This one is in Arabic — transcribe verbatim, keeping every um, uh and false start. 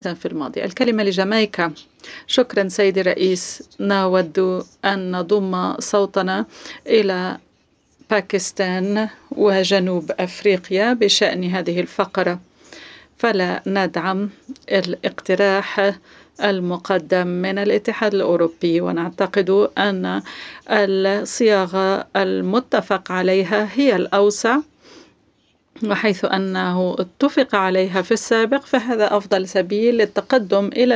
في الماضي. الكلمة لجامايكا. شكرا سيدي الرئيس، نود أن نضم صوتنا إلى باكستان وجنوب أفريقيا بشأن هذه الفقرة، فلا ندعم الاقتراح المقدم من الاتحاد الأوروبي، ونعتقد أن الصياغة المتفق عليها هي الأوسع، وحيث أنه اتفق عليها في السابق فهذا أفضل سبيل للتقدم إلى